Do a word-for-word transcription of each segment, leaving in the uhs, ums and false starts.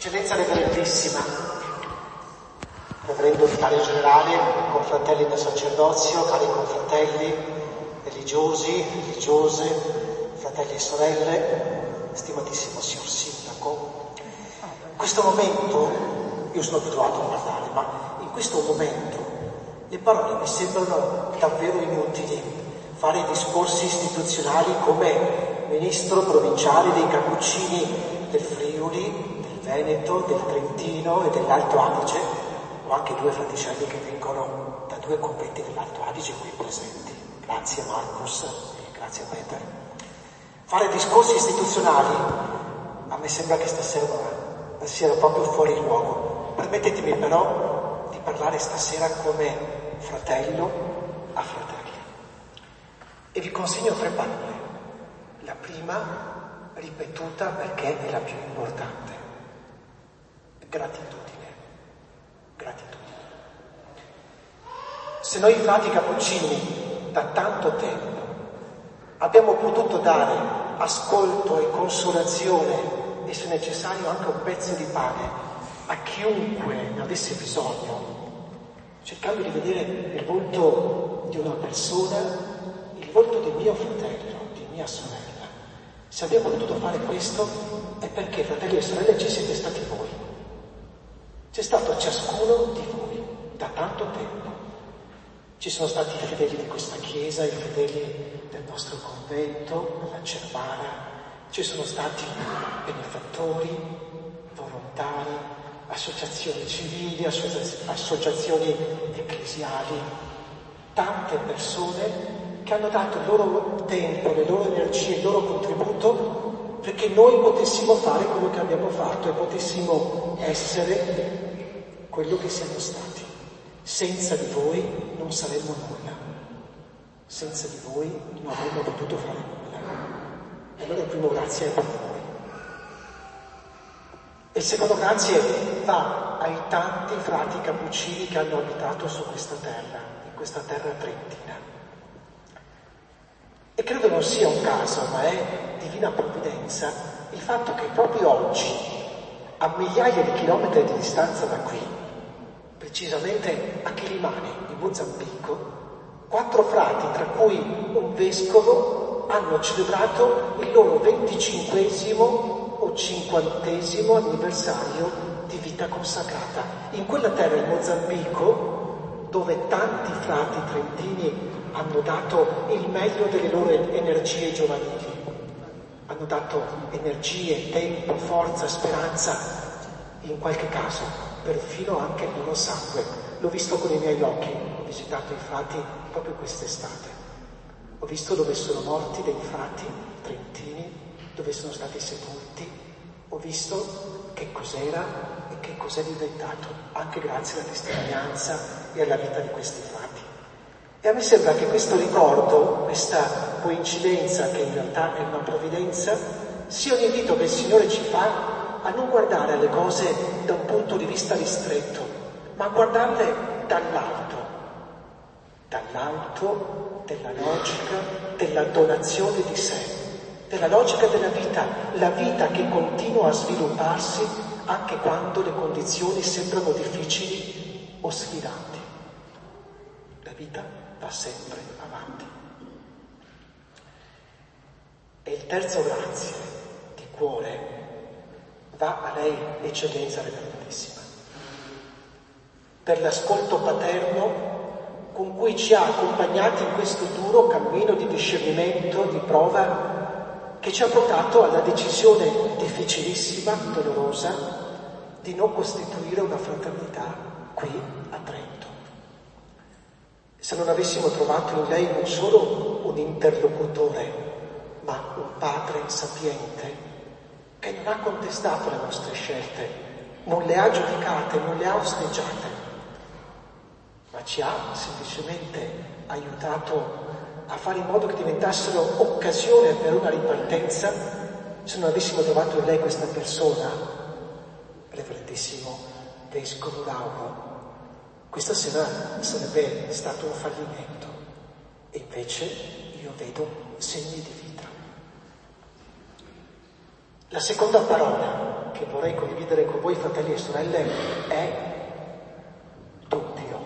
Eccellenza Reverendissima, Reverendo Vicario Generale, confratelli del sacerdozio, cari confratelli religiosi, religiose, fratelli e sorelle, stimatissimo signor Sindaco, in questo momento, io sono abituato a parlare, ma in questo momento le parole mi sembrano davvero inutili. Fare discorsi istituzionali come ministro provinciale dei Cappuccini del Friuli, Veneto, del Trentino e dell'Alto Adige, o anche due fraticelli che vengono da due conventi dell'Alto Adige qui presenti. Grazie Marcus e grazie Peter. Fare discorsi istituzionali a me sembra che stasera sia proprio fuori luogo. Permettetemi però di parlare stasera come fratello a fratelli. E vi consegno tre parole. La prima, ripetuta perché è la più importante. Gratitudine, gratitudine. Se noi frati Cappuccini da tanto tempo abbiamo potuto dare ascolto e consolazione e se necessario anche un pezzo di pane a chiunque ne avesse bisogno, cercando di vedere il volto di una persona, il volto di mio fratello, di mia sorella, se abbiamo potuto fare questo è perché, fratelli e sorelle, ci siete stati voi. C'è stato ciascuno di voi da tanto tempo. Ci sono stati i fedeli di questa chiesa, i fedeli del nostro convento, la Cervara, ci sono stati benefattori, volontari, associazioni civili, associazioni, associazioni ecclesiali, tante persone che hanno dato il loro tempo, le loro energie, il loro contributo perché noi potessimo fare quello che abbiamo fatto e potessimo essere quello che siamo stati. Senza di voi non saremmo nulla. Senza di voi non avremmo potuto fare nulla. E allora il primo grazie è per voi. E il secondo grazie va ai tanti frati cappuccini che hanno abitato su questa terra, in questa terra trentina. E credo non sia un caso, ma è divina provvidenza, il fatto che proprio oggi, a migliaia di chilometri di distanza da qui, precisamente a Chilimani, in Mozambico, quattro frati, tra cui un vescovo, hanno celebrato il loro venticinquesimo o cinquantesimo anniversario di vita consacrata. In quella terra, in Mozambico, dove tanti frati trentini hanno dato il meglio delle loro energie giovanili, hanno dato energie, tempo, forza, speranza, in qualche caso perfino anche il loro sangue. L'ho visto con i miei occhi, ho visitato i frati proprio quest'estate. Ho visto dove sono morti dei frati trentini, dove sono stati sepolti, ho visto che cos'era e che cos'è diventato, anche grazie alla testimonianza e alla vita di questi frati. E a me sembra che questo ricordo, questa coincidenza, che in realtà è una provvidenza, sia un invito che il Signore ci fa a non guardare alle cose da un punto di vista ristretto, ma a guardarle dall'alto, dall'alto della logica della donazione di sé, della logica della vita, la vita che continua a svilupparsi anche quando le condizioni sembrano difficili o sfidanti. La vita va sempre avanti. E il terzo grazie di cuore va a lei, Eccellenza Reverendissima, per l'ascolto paterno con cui ci ha accompagnati in questo duro cammino di discernimento, di prova, che ci ha portato alla decisione difficilissima, dolorosa, di non costituire una fraternità qui a Trento. Se non avessimo trovato in lei non solo un interlocutore, ma un padre sapiente che non ha contestato le nostre scelte, non le ha giudicate, non le ha osteggiate, ma ci ha semplicemente aiutato a fare in modo che diventassero occasione per una ripartenza. Se non avessimo trovato in lei questa persona, Reverendissimo Vescovo Lauro, questa sera sarebbe stato un fallimento, e invece io vedo segni di vita. La seconda parola che vorrei condividere con voi, fratelli e sorelle, è dubbio.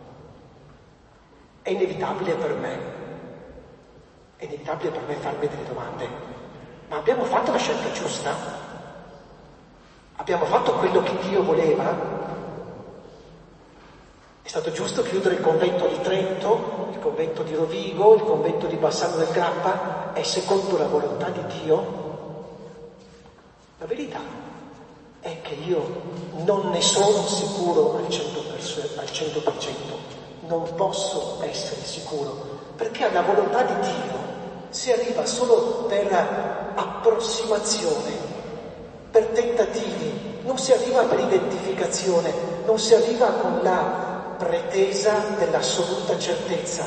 È inevitabile per me, è inevitabile per me farmi delle domande. Ma abbiamo fatto la scelta giusta? Abbiamo fatto quello che Dio voleva? È stato giusto chiudere il convento di Trento, il convento di Rovigo, il convento di Bassano del Grappa? È secondo la volontà di Dio? La verità è che io non ne sono sicuro al cento per cento, non posso essere sicuro, perché alla volontà di Dio si arriva solo per approssimazione, per tentativi, non si arriva per identificazione, non si arriva con la pretesa dell'assoluta certezza.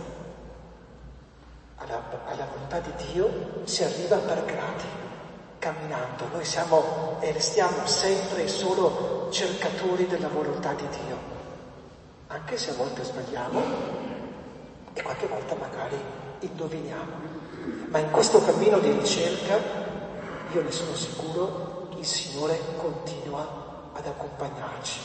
Alla, alla volontà di Dio si arriva per gradi, camminando. Noi siamo e restiamo sempre e solo cercatori della volontà di Dio, anche se a volte sbagliamo e qualche volta magari indoviniamo. Ma in questo cammino di ricerca, io ne sono sicuro, il Signore continua ad accompagnarci.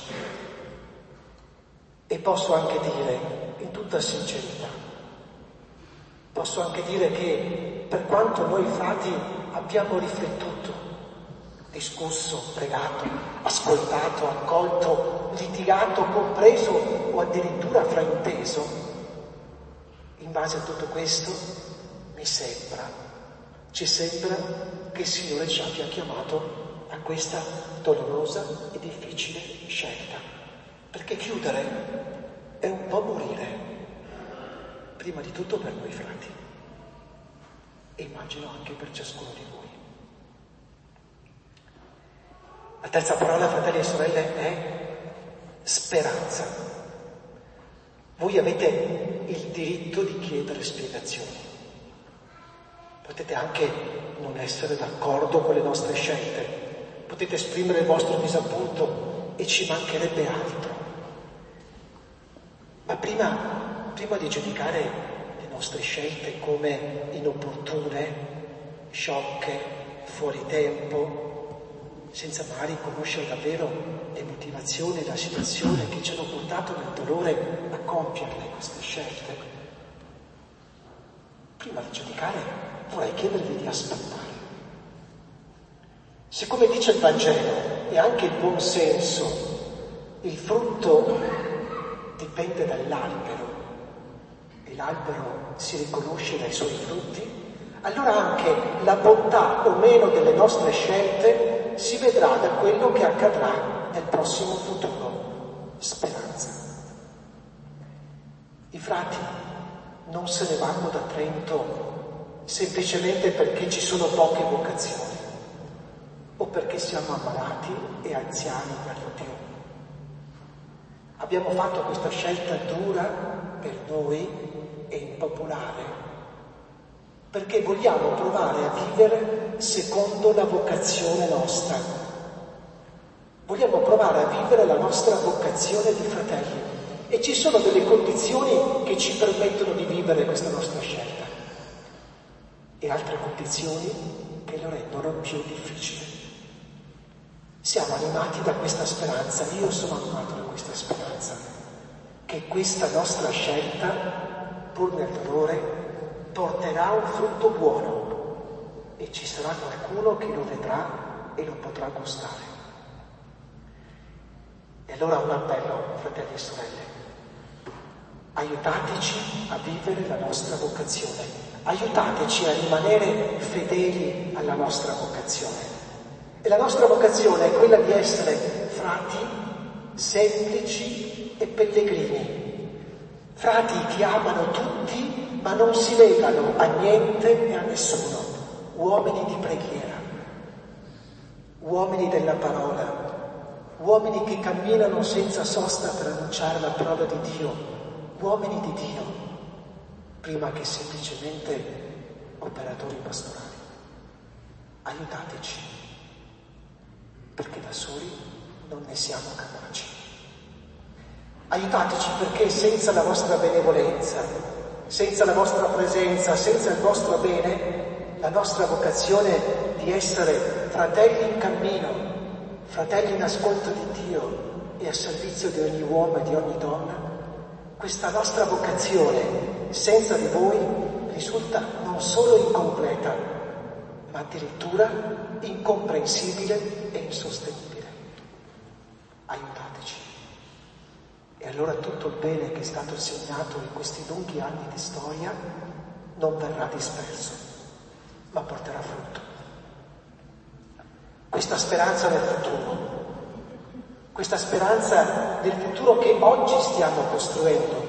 E posso anche dire, in tutta sincerità, posso anche dire che per quanto noi frati abbiamo riflettuto, discusso, pregato, ascoltato, accolto, litigato, compreso o addirittura frainteso, in base a tutto questo mi sembra, ci sembra che il Signore ci abbia chiamato a questa dolorosa e difficile scelta. Perché chiudere è un po' morire, prima di tutto per noi frati, e immagino anche per ciascuno di voi. La terza parola, fratelli e sorelle, è speranza. Voi avete il diritto di chiedere spiegazioni. Potete anche non essere d'accordo con le nostre scelte, potete esprimere il vostro disappunto e ci mancherebbe altro. Ma prima, prima di giudicare le nostre scelte come inopportune, sciocche, fuori tempo, senza magari conoscere davvero le motivazioni e la situazione che ci hanno portato nel dolore a compierle queste scelte, prima di giudicare vorrei chiedervi di aspettare. Se, come dice il Vangelo, e anche il buon senso, il frutto dipende dall'albero e l'albero si riconosce dai suoi frutti, allora anche la bontà o meno delle nostre scelte si vedrà da quello che accadrà nel prossimo futuro. Speranza. I frati non se ne vanno da Trento semplicemente perché ci sono poche vocazioni o perché siamo ammalati e anziani per lo più. Abbiamo fatto questa scelta dura per noi e impopolare perché vogliamo provare a vivere secondo la vocazione nostra. Vogliamo provare a vivere la nostra vocazione di fratelli e ci sono delle condizioni che ci permettono di vivere questa nostra scelta e altre condizioni che lo rendono più difficile. Siamo animati da questa speranza, io sono animato da questa speranza, che questa nostra scelta, pur nel dolore, porterà un frutto buono e ci sarà qualcuno che lo vedrà e lo potrà gustare. E allora un appello, fratelli e sorelle, aiutateci a vivere la nostra vocazione, aiutateci a rimanere fedeli alla nostra vocazione. E la nostra vocazione è quella di essere frati semplici e pellegrini, frati che amano tutti ma non si legano a niente e a nessuno, uomini di preghiera, uomini della parola, uomini che camminano senza sosta per annunciare la parola di Dio, uomini di Dio, prima che semplicemente operatori pastorali. Aiutateci, perché da soli non ne siamo capaci. Aiutateci perché senza la vostra benevolenza, senza la vostra presenza, senza il vostro bene, la nostra vocazione di essere fratelli in cammino, fratelli in ascolto di Dio e a servizio di ogni uomo e di ogni donna, questa nostra vocazione senza di voi risulta non solo incompleta, ma addirittura incomprensibile e insostenibile. Aiutateci. E allora tutto il bene che è stato segnato in questi lunghi anni di storia non verrà disperso, ma porterà frutto. Questa speranza nel futuro, questa speranza del futuro che oggi stiamo costruendo,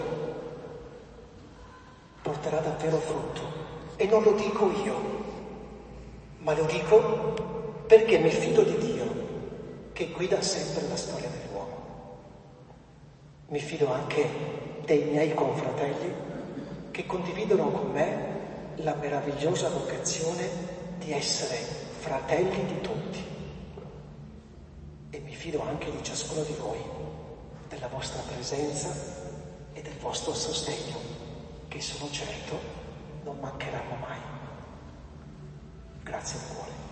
porterà davvero frutto. E non lo dico io, ma lo dico perché mi fido di Dio, che guida sempre la storia dell'uomo. Mi fido anche dei miei confratelli che condividono con me la meravigliosa vocazione di essere fratelli di tutti. E mi fido anche di ciascuno di voi, della vostra presenza e del vostro sostegno, che sono certo non mancheranno mai. Grazie di cuore.